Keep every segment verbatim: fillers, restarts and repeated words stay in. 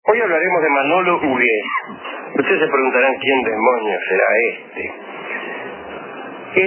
Hoy hablaremos de Manolo Huguet. Ustedes se preguntarán quién demonios será este. Es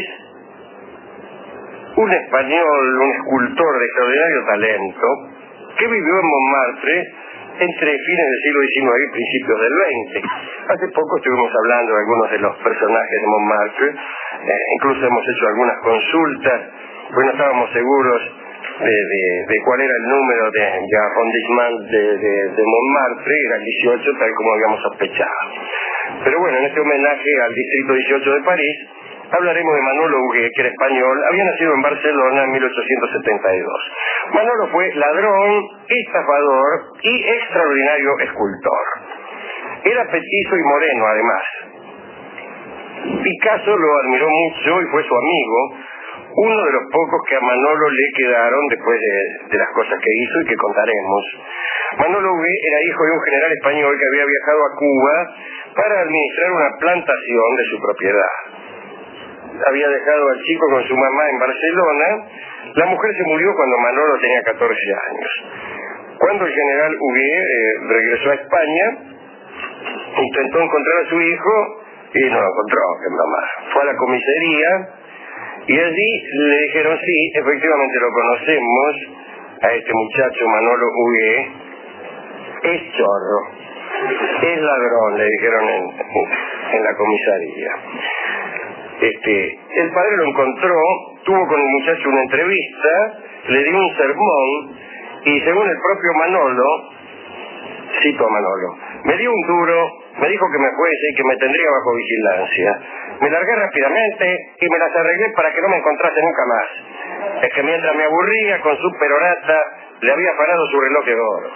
un español, un escultor de extraordinario talento, que vivió en Montmartre entre fines del siglo diecinueve y principios del veinte. Hace poco estuvimos hablando de algunos de los personajes de Montmartre, eh, incluso hemos hecho algunas consultas, pues no estábamos seguros de, de, de cuál era el número de, de arrondissement de, de, de Montmartre, era el dieciocho, tal como habíamos sospechado. Pero bueno, en este homenaje al distrito dieciocho de París, hablaremos de Manolo Huguet, que era español, había nacido en Barcelona en mil ochocientos setenta y dos. Manolo fue ladrón, estafador y extraordinario escultor. Era petizo y moreno, además. Picasso lo admiró mucho y fue su amigo, uno de los pocos que a Manolo le quedaron después de, de las cosas que hizo y que contaremos. Manolo Huguet era hijo de un general español que había viajado a Cuba para administrar una plantación de su propiedad. Había dejado al chico con su mamá en Barcelona. La mujer se murió cuando Manolo tenía catorce años. Cuando el general Huguet eh, regresó a España, intentó encontrar a su hijo y no lo encontró, que mamá. Fue a la comisaría y allí le dijeron: sí, efectivamente lo conocemos, a este muchacho Manolo Huguet, es chorro, es ladrón, le dijeron en, en la comisaría. Este, el padre lo encontró, tuvo con el muchacho una entrevista, le dio un sermón y, según el propio Manolo, cito a Manolo: me dio un duro, me dijo que me fuese y que me tendría bajo vigilancia. Me largué rápidamente y me las arreglé para que no me encontrase nunca más. Es que mientras me aburría con su perorata, le había afanado su reloj de oro.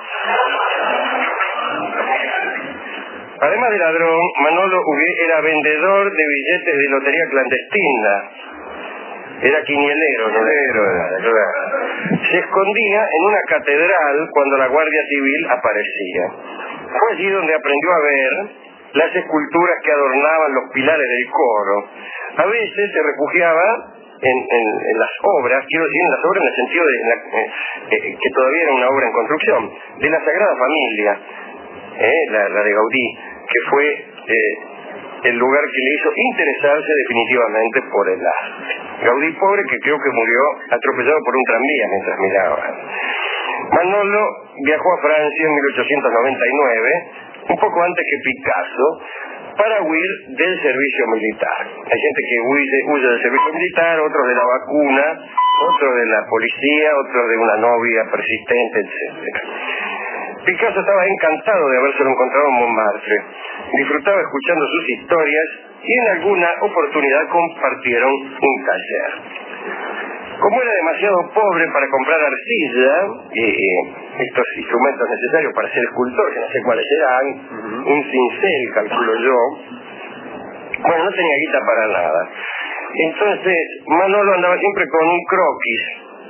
Además de ladrón, Manolo Huguet era vendedor de billetes de lotería clandestina. Era quinielero, no era. Se escondía en una catedral cuando la Guardia Civil aparecía. Fue allí donde aprendió a ver las esculturas que adornaban los pilares del coro. A veces se refugiaba en, en, en las obras, quiero decir en las obras en el sentido de la, eh, eh, que todavía era una obra en construcción, de la Sagrada Familia, eh, la, la de Gaudí, que fue eh, el lugar que le hizo interesarse definitivamente por el arte. Gaudí, pobre, que creo que murió atropellado por un tranvía mientras miraba. Manolo viajó a Francia en mil ochocientos noventa y nueve, un poco antes que Picasso, para huir del servicio militar. Hay gente que huye, huye del servicio militar, otros de la vacuna, otros de la policía, otros de una novia persistente, etcétera. Picasso estaba encantado de habérselo encontrado en Montmartre. Disfrutaba escuchando sus historias y en alguna oportunidad compartieron un taller. Como era demasiado pobre para comprar arcilla y, y estos instrumentos necesarios para ser escultor, que no sé cuáles eran, uh-huh. un cincel, calculo yo, bueno, no tenía guita para nada. Entonces Manolo andaba siempre con un croquis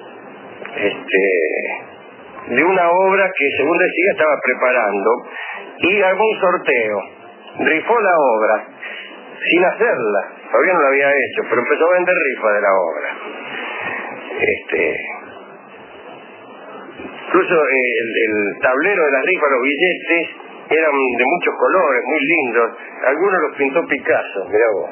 este, de una obra que, según decía, estaba preparando, y algún sorteo. Rifó la obra sin hacerla, todavía no la había hecho, pero empezó a vender rifa de la obra. Este, incluso el, el tablero de las rifas, los billetes, eran de muchos colores, muy lindos. Algunos los pintó Picasso, mirá vos.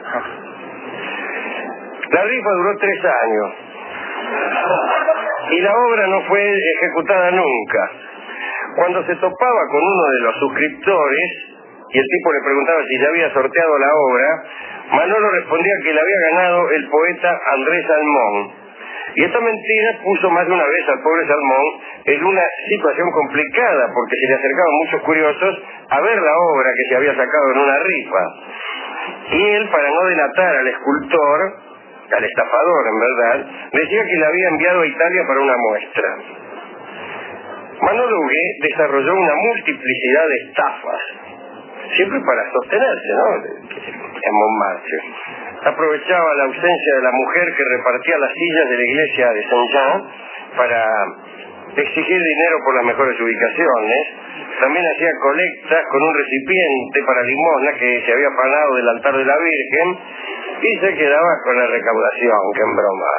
La rifa duró tres años y la obra no fue ejecutada nunca. Cuando se topaba con uno de los suscriptores y el tipo le preguntaba si ya había sorteado la obra, Manolo respondía que la había ganado el poeta Andrés Salmón. Y esta mentira puso más de una vez al pobre Salmón en una situación complicada, porque se le acercaban muchos curiosos a ver la obra que se había sacado en una rifa. Y él, para no delatar al escultor, al estafador en verdad, decía que la había enviado a Italia para una muestra. Manolo Huguet desarrolló una multiplicidad de estafas, siempre para sostenerse, ¿no?, en Montmartre. Aprovechaba la ausencia de la mujer que repartía las sillas de la iglesia de Saint-Jean para exigir dinero por las mejores ubicaciones. También hacía colectas con un recipiente para limosna que se había afanado del altar de la Virgen y se quedaba con la recaudación, que en broma.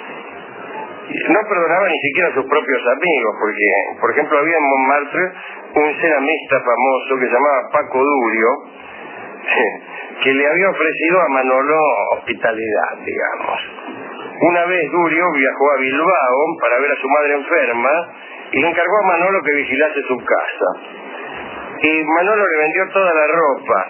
No perdonaba ni siquiera a sus propios amigos, porque, por ejemplo, había en Montmartre un ceramista famoso que se llamaba Paco Durio, que le había ofrecido a Manolo hospitalidad, digamos. Una vez Durio viajó a Bilbao para ver a su madre enferma y le encargó a Manolo que vigilase su casa. Y Manolo le vendió toda la ropa.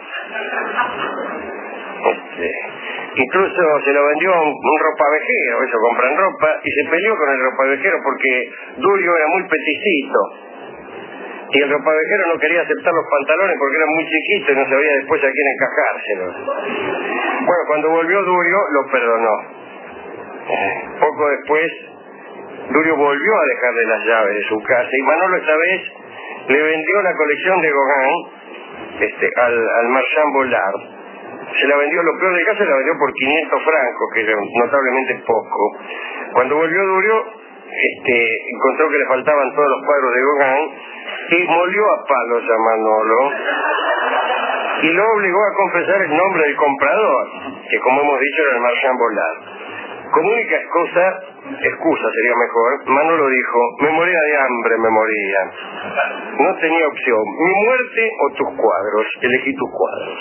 Este, incluso se lo vendió un, un ropavejero, eso, compran ropa, y se peleó con el ropavejero porque Durio era muy peticito. Y el ropavejero no quería aceptar los pantalones porque eran muy chiquitos y no sabía después a quién encajárselos. Bueno, cuando volvió Durio, lo perdonó. Poco después, Durio volvió a dejarle las llaves de su casa y Manolo esta vez le vendió la colección de Gauguin este, al, al Marchand Bollard. Se la vendió, lo peor del caso, se la vendió por quinientos francos, que era notablemente poco. Cuando volvió Durio, este, encontró que le faltaban todos los cuadros de Gauguin y molió a palos a Manolo y lo obligó a confesar el nombre del comprador, que como hemos dicho era el Marchand Bollard. Como única excusa, excusa sería mejor, Manolo dijo: me moría de hambre, me moría. No tenía opción, mi muerte o tus cuadros, elegí tus cuadros.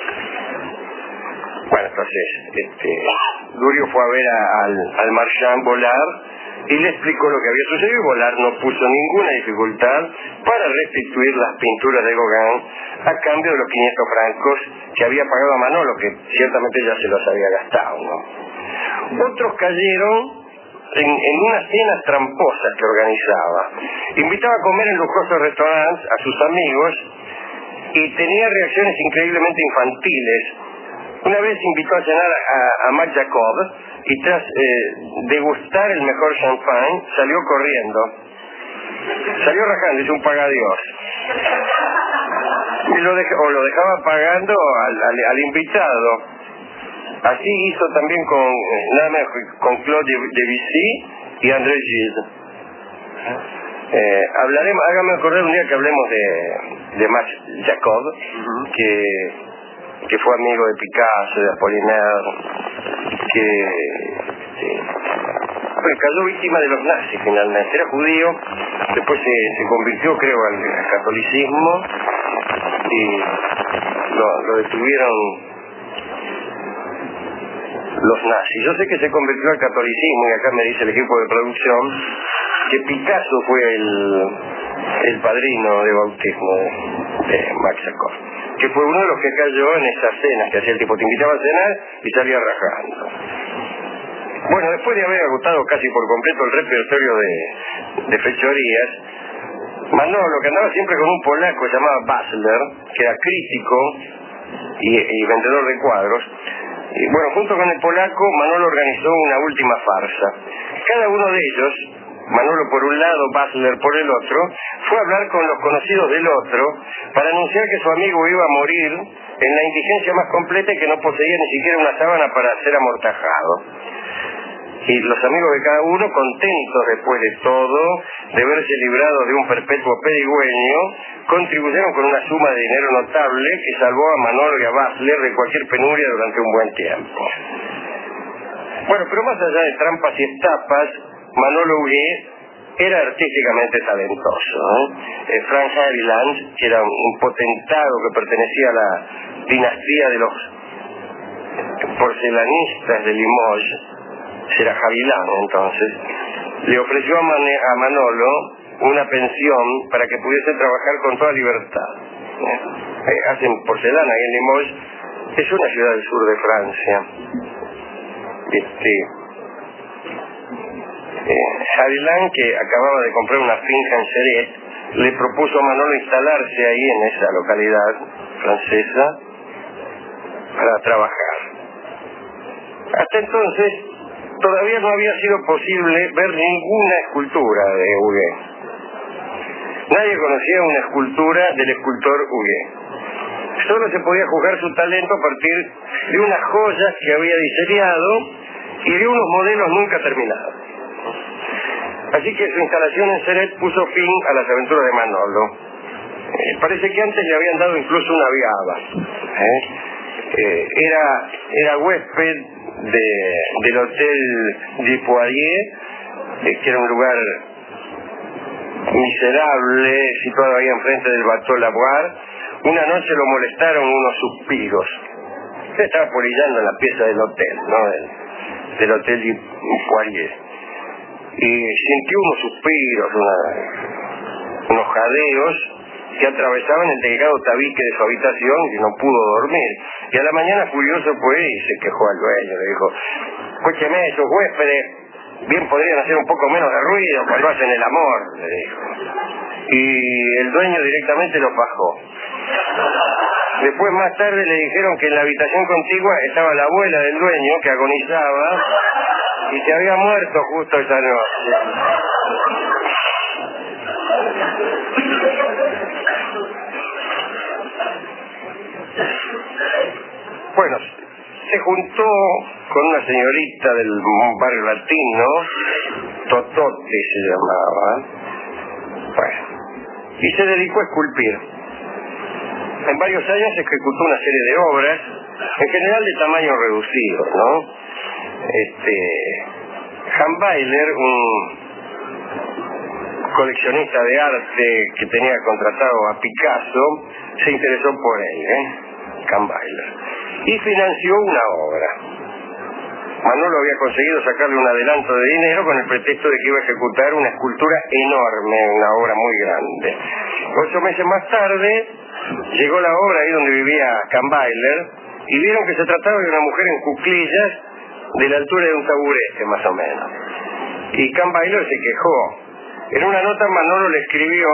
Bueno, entonces, este, Durio fue a ver a, al, al Marchand Bollard y le explicó lo que había sucedido y Bollard no puso ninguna dificultad para restituir las pinturas de Gauguin a cambio de los quinientos francos que había pagado a Manolo, que ciertamente ya se los había gastado, ¿no? Otros cayeron en, en unas cenas tramposas que organizaba. Invitaba a comer en lujosos restaurantes a sus amigos y tenía reacciones increíblemente infantiles. Una vez invitó a cenar a, a Max Jacob y tras eh, degustar el mejor champán salió corriendo. Salió rajando, hizo un pagadiós. Y lo dej o lo dejaba pagando al, al, al invitado. Así hizo también con nada menos con Claude Debussy y André Gide. Eh, hablaremos, hágame acordar un día que hablemos de, de Max Jacob, uh-huh. que, que fue amigo de Picasso, de Apollinaire, que sí, bueno, cayó víctima de los nazis finalmente. Era judío, después se, se convirtió, creo, al, al catolicismo y lo, lo detuvieron los nazis. Yo sé que se convirtió al catolicismo y acá me dice el equipo de producción que Picasso fue el, el padrino de bautismo de, de Max Jacob, que fue uno de los que cayó en esas cenas que hacía el tipo, te invitaba a cenar y salía rajando. Bueno, después de haber agotado casi por completo el repertorio de, de fechorías, Manolo, que andaba siempre con un polaco llamado Basler, que era crítico y, y vendedor de cuadros, y bueno, junto con el polaco, Manolo organizó una última farsa. Cada uno de ellos, Manolo por un lado, Basler por el otro, fue a hablar con los conocidos del otro para anunciar que su amigo iba a morir en la indigencia más completa y que no poseía ni siquiera una sábana para ser amortajado. Y los amigos de cada uno, contentos después de todo, de verse librados de un perpetuo pedigüeño, contribuyeron con una suma de dinero notable que salvó a Manolo y a Basler de cualquier penuria durante un buen tiempo. Bueno, pero más allá de trampas y estafas, Manolo Huguet era artísticamente talentoso, ¿eh? Eh, Frank Haviland, que era un potentado que pertenecía a la dinastía de los porcelanistas de Limoges, era Haviland entonces, le ofreció a, Man a Manolo una pensión para que pudiese trabajar con toda libertad. ¿eh? Eh, hacen porcelana ahí en Limoges, es una ciudad del sur de Francia. Este, eh, Haviland, que acababa de comprar una finca en Ceret, le propuso a Manolo instalarse ahí en esa localidad francesa para trabajar. Hasta entonces todavía no había sido posible ver ninguna escultura de Huguet. Nadie conocía una escultura del escultor Huguet. Solo se podía juzgar su talento a partir de unas joyas que había diseñado y de unos modelos nunca terminados. Así que su instalación en Ceret puso fin a las aventuras de Manolo. Eh, parece que antes le habían dado incluso una viaba. ¿eh? Eh, era, era huésped de, del Hotel de Poirier, eh, que era un lugar miserable, situado ahí enfrente del Bateau Lavoir, una noche lo molestaron unos suspiros. Se estaba polillando en la pieza del hotel, ¿no? Del, del Hotel du Poirier. Y sintió unos suspiros, una, unos jadeos que atravesaban el delgado tabique de su habitación y no pudo dormir. Y a la mañana furioso fue y se quejó al dueño, le dijo: escúcheme, esos huéspedes bien podrían hacer un poco menos de ruido cuando hacen el amor, le dijo. Y el dueño directamente lo bajó. Después, más tarde, le dijeron que en la habitación contigua estaba la abuela del dueño, que agonizaba y se había muerto justo esa noche. Bueno, se juntó con una señorita del barrio latino, Totote se llamaba, bueno, y se dedicó a esculpir. En varios años ejecutó una serie de obras, en general de tamaño reducido, ¿no? Este, Kahnweiler, un coleccionista de arte que tenía contratado a Picasso, se interesó por él, ¿eh? Kahnweiler, y financió una obra. Manolo había conseguido sacarle un adelanto de dinero con el pretexto de que iba a ejecutar una escultura enorme, una obra muy grande. Ocho meses más tarde llegó la obra ahí donde vivía Kahnweiler y vieron que se trataba de una mujer en cuclillas de la altura de un taburete, más o menos. Y Kahnweiler se quejó. En una nota Manolo le escribió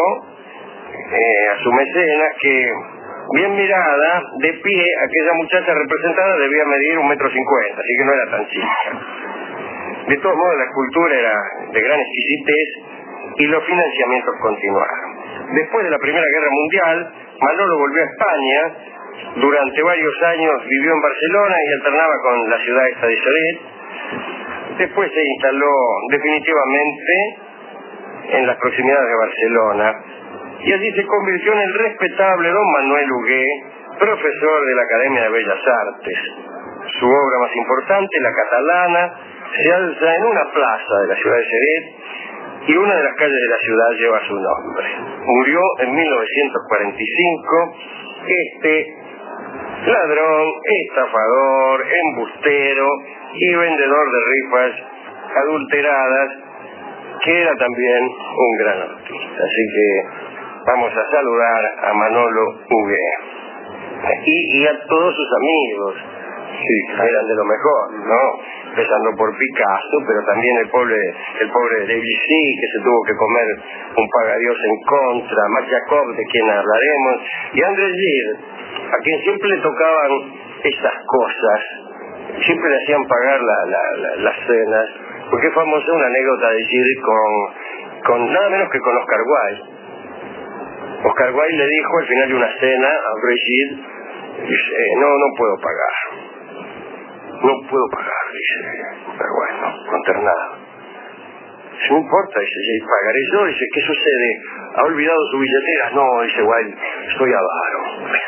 eh, a su mecenas que, bien mirada, de pie, aquella muchacha representada debía medir un metro cincuenta, así que no era tan chica. De todos modos, la escultura era de gran exquisitez y los financiamientos continuaron. Después de la Primera Guerra Mundial, Manolo volvió a España. Durante varios años vivió en Barcelona y alternaba con la ciudad esta de Lloret. Después se instaló definitivamente en las proximidades de Barcelona y allí se convirtió en el respetable don Manuel Hugué, profesor de la Academia de Bellas Artes. Su obra más importante, La Catalana, se alza en una plaza de la ciudad de Lloret y una de las calles de la ciudad lleva su nombre. Murió en mil novecientos cuarenta y cinco este ladrón, estafador, embustero y vendedor de rifas adulteradas, que era también un gran artista. Así que vamos a saludar a Manolo Hugué y, y a todos sus amigos. Sí, eran de lo mejor, ¿no? Empezando por Picasso, pero también el pobre el pobre Debussy, que se tuvo que comer un pagadiós en contra, Marc Jacob, de quien hablaremos, y André Gide, a quien siempre le tocaban estas cosas, siempre le hacían pagar la, la, la, las cenas, porque es famosa una anécdota de Gide con, con nada menos que con Oscar Wilde. Oscar Wilde le dijo al final de una cena a André Gide, dice, no, no puedo pagar. No puedo pagar, dice, pero bueno, conternado. Si no importa, dice, si pagaré yo, dice, ¿qué sucede? ¿Ha olvidado su billetera? No, dice Wilde, soy avaro.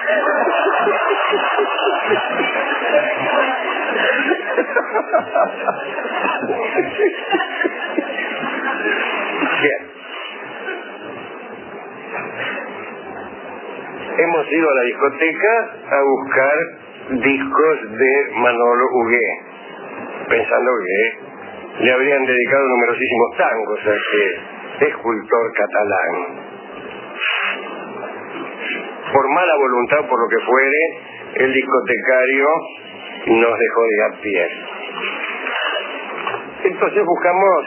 Bien. Hemos ido a la discoteca a buscar discos de Manolo Hugué, pensando que le habrían dedicado numerosísimos tangos a este escultor catalán. Por mala voluntad, por lo que fuere, el discotecario nos dejó de a pie. Entonces buscamos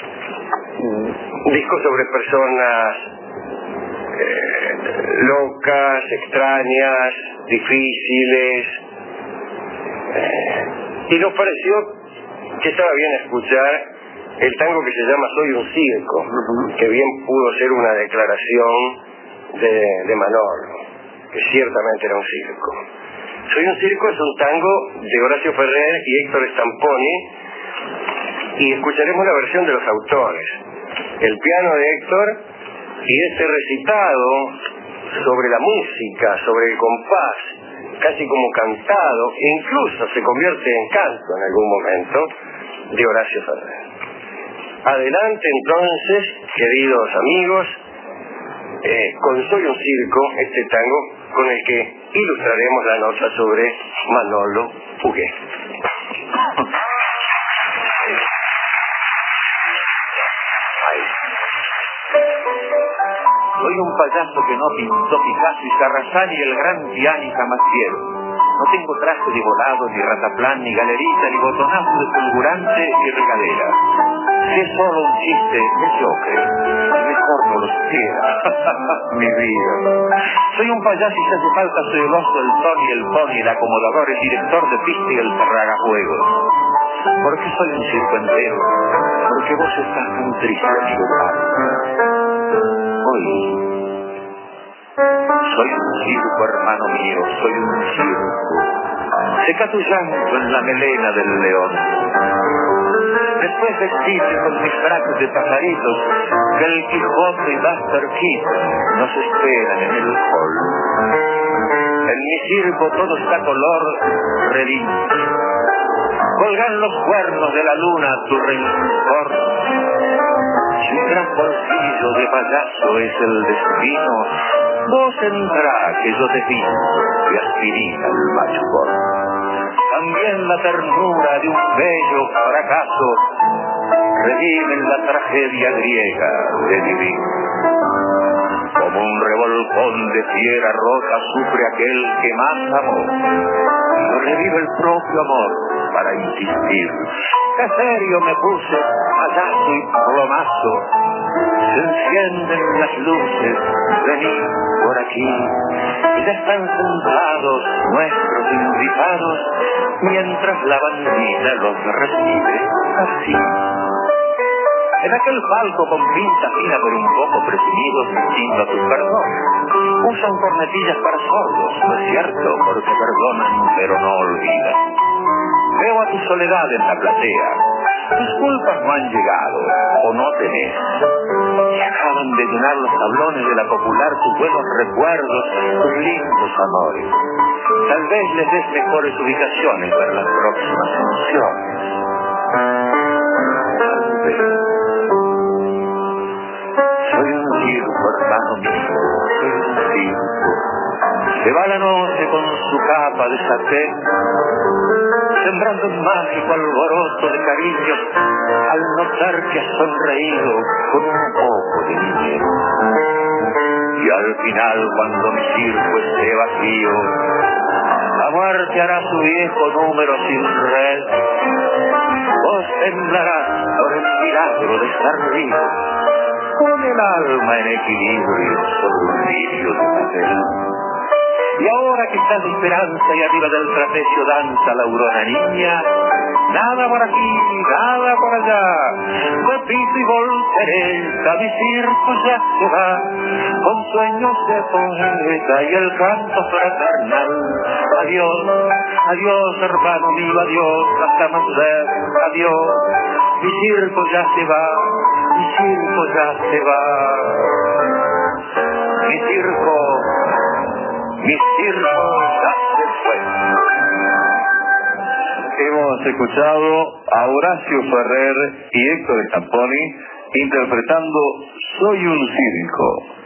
discos sobre personas eh, locas, extrañas, difíciles, eh, y nos pareció que estaba bien escuchar el tango que se llama Soy un circo, que bien pudo ser una declaración de, de Manolo, que ciertamente era un circo. Soy un circo es un tango de Horacio Ferrer y Héctor Stamponi, y escucharemos la versión de los autores, el piano de Héctor y este recitado sobre la música, sobre el compás, casi como cantado, e incluso se convierte en canto en algún momento, de Horacio Ferrer. Adelante entonces, queridos amigos, eh, con Soy un circo, este tango con el que ilustraremos la nota sobre Manolo Ugué. Soy un payaso que no pintó Picasso y Sarrazán y el gran Piani jamás vieron. No tengo traje de volado, ni rataplan, ni galerita, ni botonazo de fulgurante, ni regadera. Si es solo un chiste, mediocre. Mejor no lo supiera. Mi vida. Soy un payaso y si hace falta soy el oso, el Tony, el pony, el acomodador, el director de pista y el tragajuegos. Porque soy un circo entero. Porque vos estás muy triste, amigo. Hoy soy un circo, hermano mío, soy un circo. Seca tu llanto en la melena del león. Después vestirte con disfraces de pajaritos, que el Quijote y Buster Keaton nos esperan en el hall. En mi circo todo está color relincho. Colgan los cuernos de la luna a tu rencor. Si un gran bolsillo de payaso es el destino, vos entrá que yo te pinto y aspirina el machucón. También la ternura de un bello fracaso redime en la tragedia griega de vivir. Como un revolcón de fiera rota sufre aquel que más amó, y revive el propio amor para insistir. ¡Qué serio me puse, payaso y plomazo! Se encienden las luces, venid por aquí, y ya están sentados nuestros invitados, mientras la bandita los recibe así. En aquel palco con pinta fina pero un poco presumidos, distinto a tu perdón, usan cornetillas para sordos, ¿no es cierto? Porque perdonan pero no olvidan. Veo a tu soledad en la platea. Tus culpas no han llegado, o no tenés. Y acaban de llenar los tablones de la popular tus buenos recuerdos, tus lindos amores. Tal vez les des mejores ubicaciones para las próximas funciones. Tal vez. Soy un circo, hermano mío, soy un circo. Se va la noche con su capa de satén, sembrando un mágico alboroto de cariño, al notar que has sonreído con un poco de niñez. Y al final, cuando mi circo esté vacío, la muerte hará su viejo número sin red. Vos temblarás por el milagro de estar vivo, con el alma en equilibrio sobre un lirio de papel. Y ahora que estás de esperanza y arriba del trapecio danza la aurora niña, nada por aquí, nada por allá, repito y voltereta, mi circo ya se va, con sueños de poeta y el canto fraternal. Adiós, adiós hermano mío, adiós, hasta más ver, adiós, mi circo ya se va, mi circo ya se va, mi circo, mi circo ya se fue. Hemos escuchado a Horacio Ferrer y Héctor Stamponi interpretando Soy un circo.